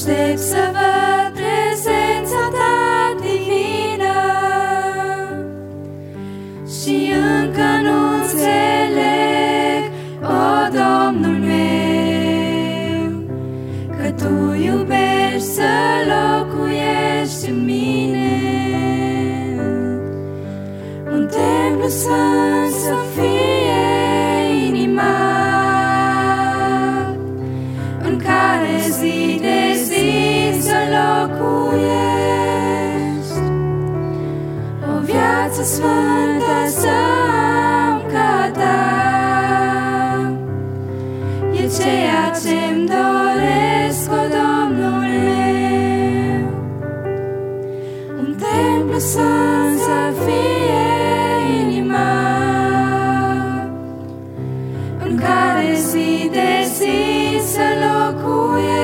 Aștept să văd prezența ta divină și încă nu înțeleg, o Domnul meu, că tu iubești să locuiești în mine. Un templu sfânt să fie inima, în care zi de zi să locuiești. O viață sfântă să am ca ta, e ceea ce-mi doresc, o Domnul meu. Un templu sfânt să fie inima, în care zi de zi să locuiești.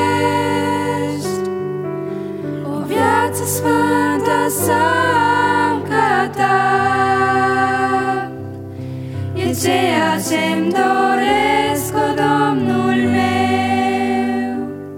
O viață sfântă să am ca ta, e ceea ce-mi doresc, o Domnul meu.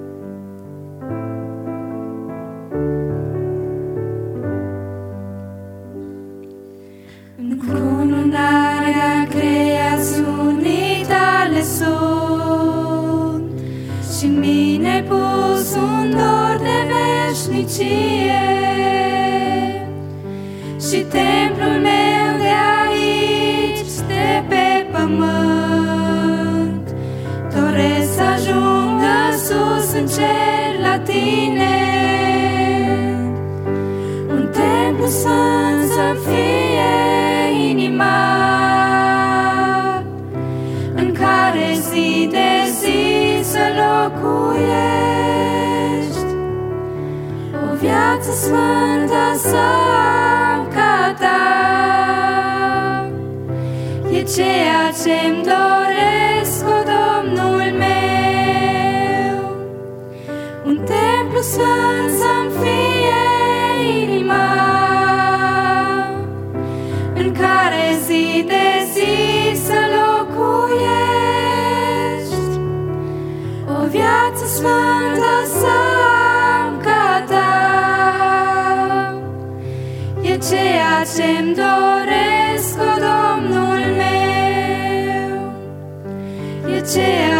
Încununarea creațiunii tale sunt și în mine pus un dor de veșnicie. Și templul meu de aici, de pe pământ, doresc să ajungă sus în cer la tine. Un templu sfânt să fie inima, în care zi de zi să locuiești. O viață sfântă să am ca ta, e ceea ce-mi doresc, o Domnul meu. Un templu sfânt să-mi fie inima, în care zi de zi să locuiești. O viață sfântă să am ca ta, e ceea ce-mi doresc, o Domnul meu, e ceea